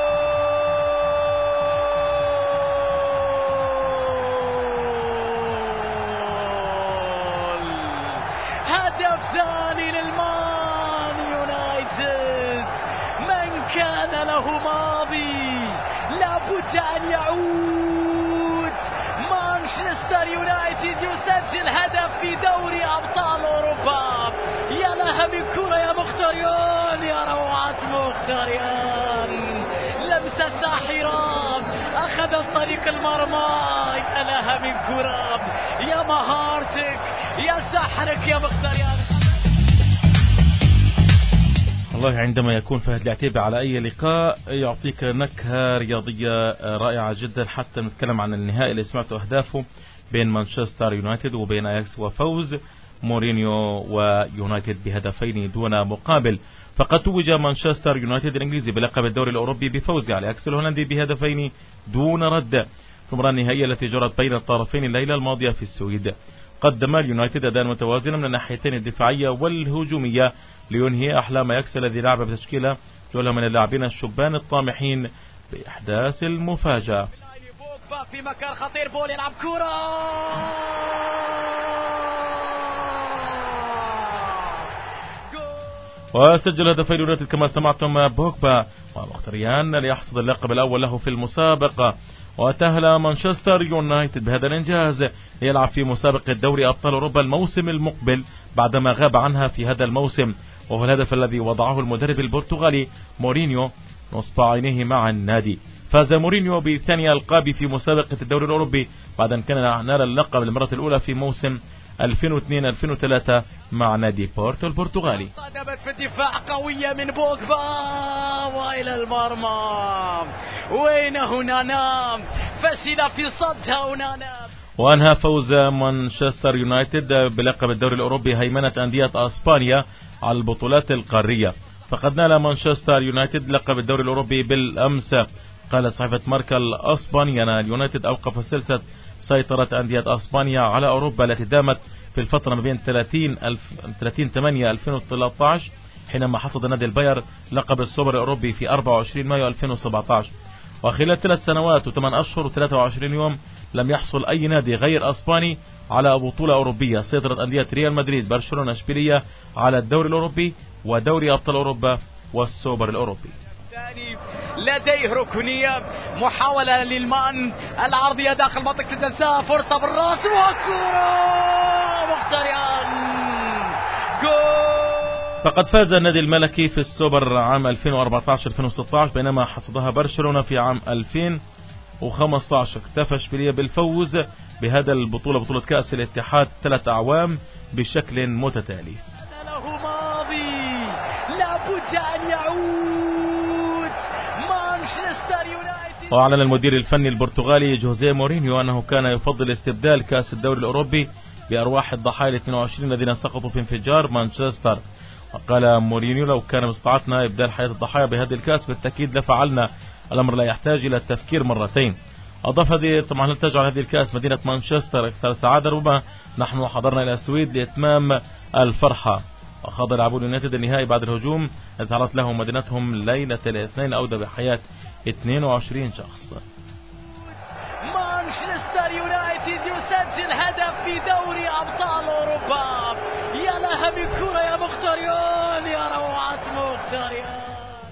هدف ثاني للمان يونايتد. من كان له ماضي لابد أن يعود. مانشستر يونايتد يسجل هدف في دوري أبطال أوروبا. يا لها من كرة يا مختريان، يا روعة مختريان، لمسة ساحرة أخذت طريق المرمى. يا لها من كرة، يا مهارتك، يا سحرك يا مختريان. والله عندما يكون فهد العتيبي على أي لقاء يعطيك نكهة رياضية رائعة جدا. حتى نتكلم عن النهائي اللي سمعته أهدافه بين مانشستر يونايتد وبين أياكس، وفوز مورينيو ويونايتد بهدفين دون مقابل. فقد توج مانشستر يونايتد الإنجليزي بلقب الدوري الأوروبي بفوزه على أياكس الهولندي بهدفين دون رد في المباراة النهائية التي جرت بين الطرفين الليلة الماضية في السويد. قدم اليونايتد أداء متوازنا من الناحيتين الدفاعية والهجومية لينهي أحلام أياكس الذي لعب بتشكيلة جولة من اللاعبين الشبان الطامحين بإحداث المفاجأة. في مكان خطير، بول يلعب كرة وسجل هدفين يونايتد كما سمعتم بوجبا ومختريان ليحصد اللقب الأول له في المسابقة. وتأهل مانشستر يونايتد بهذا الإنجاز ليلعب في مسابقة دوري أبطال أوروبا الموسم المقبل بعدما غاب عنها في هذا الموسم، وهو الهدف الذي وضعه المدرب البرتغالي مورينيو نصب عينيه مع النادي. فاز مورينيو بثاني ألقاب في مسابقة الدوري الأوروبي بعد أن كان نال اللقب للمرة الأولى في موسم 2002-2003 مع نادي بورتو البرتغالي. صدمت في الدفاع قوية من بوجبا وإلى المرمى. وين هنا نام فشل في صدها هنا نام. وأنهى فوز مانشستر يونايتد بلقب الدوري الأوروبي هيمنة أندية أسبانيا على البطولات القارية. فقد نال مانشستر يونايتد لقب الدوري الأوروبي بالأمس. قال صحيفة ماركا الأسبانية أن اليونايتد أوقف سلسلة سيطرة أندية أسبانيا على أوروبا التي دامت في الفترة ما بين 30/8/2013 حينما حصد نادي الباير لقب السوبر الأوروبي في 24 مايو 2017. وخلال 3 سنوات و8 أشهر و23 يوم لم يحصل أي نادي غير أسباني على بطولة أوروبية. سيطرت أندية ريال مدريد، برشلونة، اشبيلية على الدوري الأوروبي ودوري أبطال أوروبا والسوبر الأوروبي. لديه ركنية، محاولة للمان، العرضية داخل منطقة الجزاء، فرصة بالراس وكرة مخترعا جول. فقد فاز النادي الملكي في السوبر عام 2014-2016 بينما حصدها برشلونة في عام 2015. اكتفى اشبيلية بالفوز بهذا البطولة، بطولة كأس الاتحاد، 3 أعوام بشكل متتالي. له ماضي لابد أن يعود مانشستر يونايتد. وأعلن المدير الفني البرتغالي جوزيه مورينيو أنه كان يفضل استبدال كأس الدوري الأوروبي بأرواح الضحايا 22 الذين سقطوا في انفجار مانشستر. وقال مورينيو لو كان باستطاعتنا إبدال حياة الضحايا بهذه الكأس بالتأكيد لفعلنا، الأمر لا يحتاج إلى التفكير مرتين. أضاف هذه طبعا لن تجعل هذه الكأس مدينة مانشستر أكثر سعادة، ربما نحن حضرنا إلى السويد لإتمام الفرحة. وخاض لاعبون يونايتد النهائي بعد الهجوم الذي تعرضت له مدينتهم ليلة الاثنين أودى بحياة 22 شخص. مانشستر يونايتد يسجل هدف في دوري أبطال أوروبا. يا لها من كرة يا مختريان، يا روعة مختريان.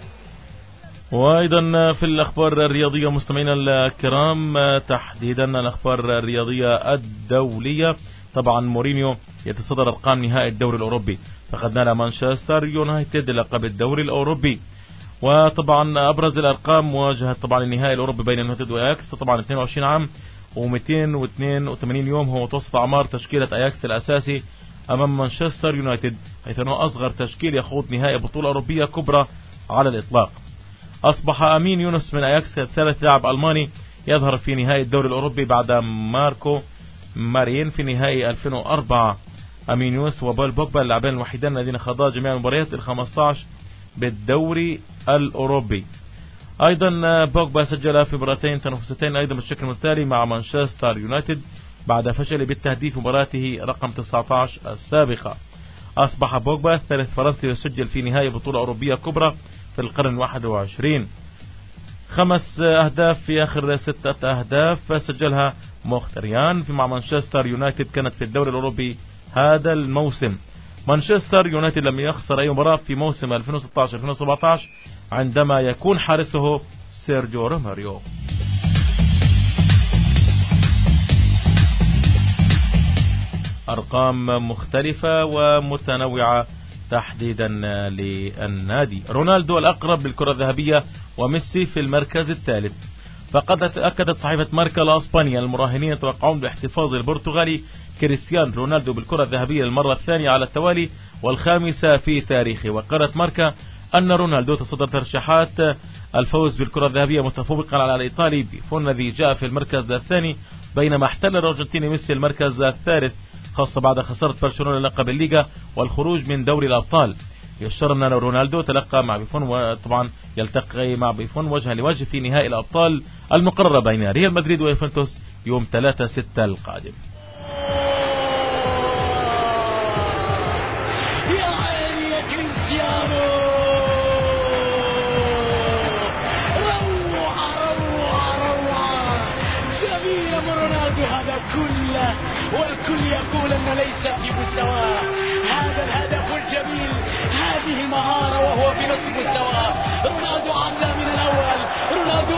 وأيضا في الأخبار الرياضية مستمعينا الكرام، تحديدا الأخبار الرياضية الدولية، طبعا مورينيو يتصدر أرقام نهائي الدوري الأوروبي، فقد نال مانشستر يونايتد لقب الدوري الأوروبي. وطبعا أبرز الأرقام مواجهة طبعا النهائي الأوروبي بين يونايتد وأياكس، طبعا 22 عام و282 يوم هو متوسط أعمار تشكيلة أياكس الأساسي أمام مانشستر يونايتد، حيث أنه أصغر تشكيل يخوض نهائي بطولة أوروبية كبرى على الإطلاق. أصبح أمين يونس من أياكس ثالث لاعب ألماني يظهر في نهائي الدوري الأوروبي بعد ماركو مارين في نهائي 2004. أمين يونس وبول بوجبا اللاعبين الوحيدان الذين خاضا جميع المباريات 15 بالدوري الأوروبي. أيضا بوجبا سجل في مباراتين تنافسيتين أيضا بالشكل التالي مع مانشستر يونايتد بعد فشل بالتهديف مباراته رقم 19 السابقة. أصبح بوجبا ثالث فرنسي يسجل في نهائي بطولة أوروبية كبرى في القرن 21. 5 أهداف في آخر 6 أهداف سجلها مختريان في مع مانشستر يونايتد كانت في الدوري الأوروبي هذا الموسم. مانشستر يونايتد لم يخسر أي مباراة في موسم 2016-2017 عندما يكون حارسه سيرجيو روماريو. أرقام مختلفة ومتنوعة تحديدا للنادي. رونالدو الأقرب للكرة الذهبية وميسي في المركز الثالث. فقد أكدت صحيفة ماركا الأسبانية المراهنين يتوقعون باحتفاظ البرتغالي كريستيانو رونالدو بالكرة الذهبية للمرة الثانية على التوالي والخامسة في تاريخه. وقالت ماركا أن رونالدو تصدر ترشيحات الفوز بالكرة الذهبية متفوقا على الإيطالي بيفون الذي جاء في المركز الثاني، بينما احتل الأرجنتيني ميسي المركز الثالث، خاصة بعد خسارة برشلونة لقب الليغا والخروج من دوري الأبطال. يشار أن رونالدو تلقى مع بيفون وطبعا يلتقي مع بيفون وجها لوجه في نهائي الأبطال المقررة بين ريال مدريد ويوفنتوس يوم 3/6 القادم. يا عيني يا كريستيانو، روعة روعة روعة جميلة من رونالدو. هذا كله والكل يقول أن ليس في مستواه. هذا الهدف الجميل، هذه المهارة وهو في نصف مستواه. رونالدو عدى من الأول، رونالدو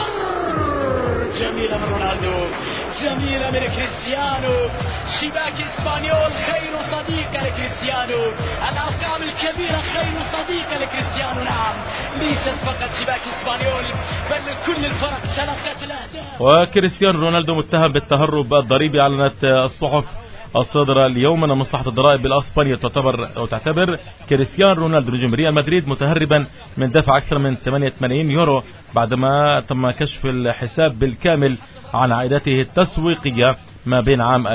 جميلة من رونالدو، جميلة من كريستيانو. شباك اسبانيول خير صديق لكريستيانو، الارقام الكبيرة خير صديق لكريستيانو. نعم، ليست فقط شباك اسبانيول بل كل الفرق تلقت الاهداف. وكريستيانو رونالدو متهم بالتهرب الضريبي. اعلنت الصحف الصادرة اليوم أن مصلحة الضرائب الأسبانية تعتبر كريستيانو رونالدو نجم ريال مدريد متهربا من دفع أكثر من 8 ملايين يورو بعدما تم كشف الحساب بالكامل عن عائداته التسويقية ما بين عام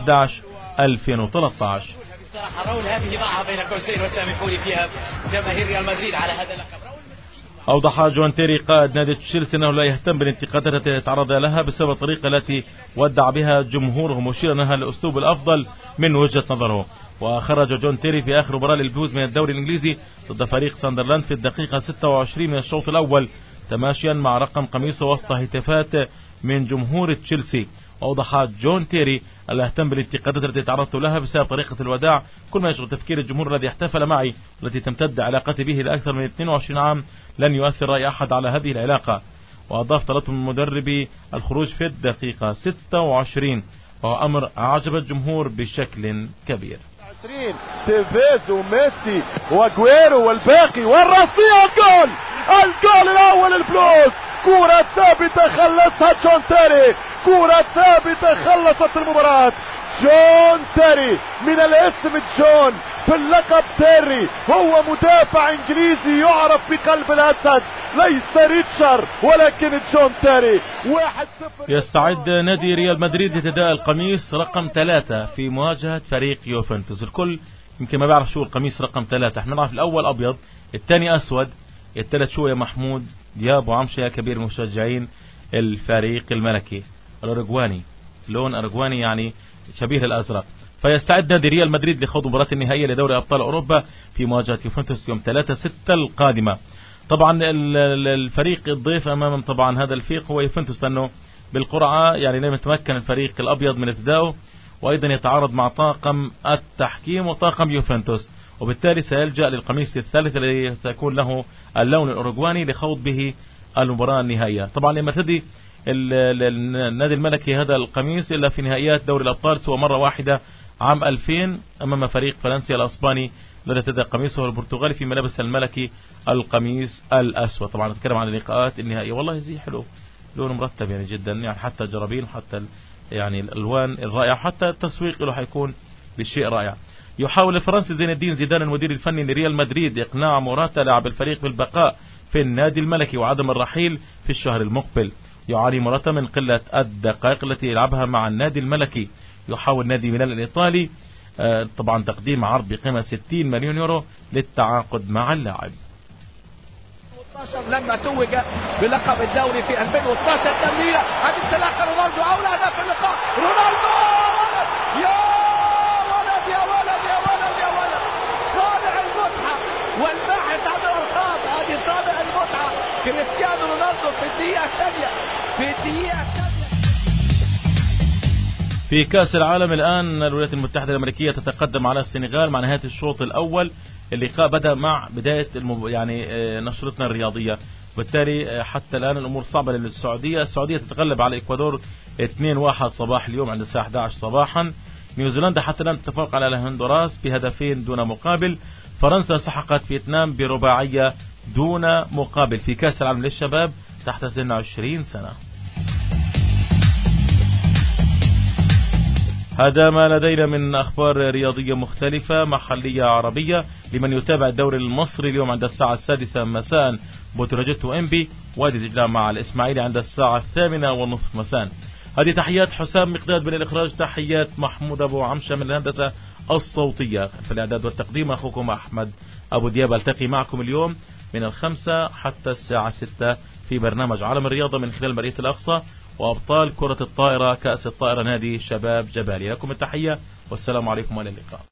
2011-2013. بصراحة رول هذه ضعها بين قوسين وسامحوني فيها جماهير ريال مدريد على هذا اللقب. أوضح جون تيري قائد نادي تشيلسي أنه لا يهتم بالانتقادات التي يتعرض لها بسبب الطريقة التي ودع بها جمهوره، مشيرا أنها الأسلوب الأفضل من وجهة نظره. وخرج جون تيري في آخر مباراة للفوز من الدوري الإنجليزي ضد فريق ساندرلاند في الدقيقة 26 من الشوط الأول تماشيا مع رقم قميصه وسط هتافات من جمهور تشيلسي. أوضح جون تيري: لا أهتم بالانتقادات التي تعرضت لها بسبب طريقة الوداع، كل ما يشغل تفكير الجمهور الذي احتفل معي والتي تمتد علاقتي به لأكثر من 22 عام لن يؤثر رأي أحد على هذه العلاقة. وأضاف: طلبت من مدربي الخروج في الدقيقة 26 وهو أمر أعجب الجمهور بشكل كبير. تيفيز وميسي واغويرو والباقي والراسية، الجول الأول البلوز، كرة ثابتة خلصها جون تيري، كرة ثابتة خلصت المباراة. جون تيري من الاسم جون في اللقب تيري، هو مدافع انجليزي يعرف بقلب الاسد، ليس ريتشارد ولكن جون تيري. 1-0. يستعد نادي ريال مدريد لتداء القميص رقم 3 في مواجهة فريق يوفنتوس. الكل يمكن ما بيعرف شو القميص رقم 3. احنا نعرف الاول ابيض، الثاني اسود، الثالث شو يا محمود يا ابو عمشه يا كبير مشجعين الفريق الملكي الأرجواني، لون أرجواني يعني شبيه الأزرق. فيستعد نادي ريال مدريد لخوض مباراة النهائية لدوري أبطال أوروبا في مواجهة يوفنتوس يوم 3/6 القادمة. طبعا الفريق الضيف أمام طبعا هذا الفريق هو يوفنتوس، لأنه بالقرعة يعني لم يتمكن الفريق الأبيض من ارتدائه، وأيضا يتعارض مع طاقم التحكيم وطاقم يوفنتوس، وبالتالي سيلجأ للقميص الثالث الذي سيكون له اللون الأرجواني لخوض به المباراة النهائية. طبعا لما ارتدي النادي الملكي هذا القميص إلا في نهائيات دوري الأبطال سوى مرة واحدة عام 2000 أمام فريق فالنسيا الأسباني الذي ارتدى قميصه البرتغالي في ملابس الملكي القميص الأسود. طبعا نتكلم عن اللقاءات النهائية، والله زي حلو، لونه مرتب يعني جدا، يعني حتى الجرابين حتى يعني الألوان الرائعة، حتى التسويق له حيكون بشيء رائع. يحاول الفرنسي زين الدين زيدان المدير الفني لريال مدريد إقناع موراتا لاعب الفريق بالبقاء في النادي الملكي وعدم الرحيل في الشهر المقبل. يعاني موراتا من قلة الدقائق التي يلعبها مع النادي الملكي. يحاول نادي ميلان الإيطالي طبعا تقديم عرض بقيمة 60 مليون يورو للتعاقد مع اللاعب. لما توج بلقب الدوري في 2012 تمريرة هتتلقى رونالدو أولى هدف اللقاء. رونالدو يا ولد يا ولد يا ولد يا ولد، صانع المتعة والباحث عن الألقاب، هذه صانع المتعة كريستيانو رونالدو في الدقيقة الثانية. في كأس العالم الآن الولايات المتحدة الأمريكية تتقدم على السنغال مع نهاية الشوط الأول. اللقاء بدأ مع بداية يعني نشرتنا الرياضية، بالتالي حتى الآن الأمور صعبة للسعودية. السعودية تتغلب على إكوادور 2-1 صباح اليوم عند الساعة 11 صباحا. نيوزيلندا حتى الآن تتفوق على الهندوراس بهدفين دون مقابل. فرنسا سحقت فيتنام برباعية دون مقابل في كأس العالم للشباب تحت سن 20 سنة. هذا ما لدينا من أخبار رياضية مختلفة محلية عربية. لمن يتابع الدوري المصري اليوم عند الساعة 6 مساء بوتروجيت وإنبي وادي دجلة مع الإسماعيلي عند الساعة 8:30 مساء. هذه تحيات حسام مقداد من الإخراج، تحيات محمود أبو عمشة من الهندسة الصوتية، في الإعداد والتقديم أخوكم أحمد أبو دياب. ألتقي معكم اليوم من 5 حتى الساعة 6 في برنامج عالم الرياضة من خلال مرية الأقصى وأبطال كرة الطائرة كأس الطائرة نادي شباب جبالي. لكم التحية والسلام عليكم وإلى اللقاء.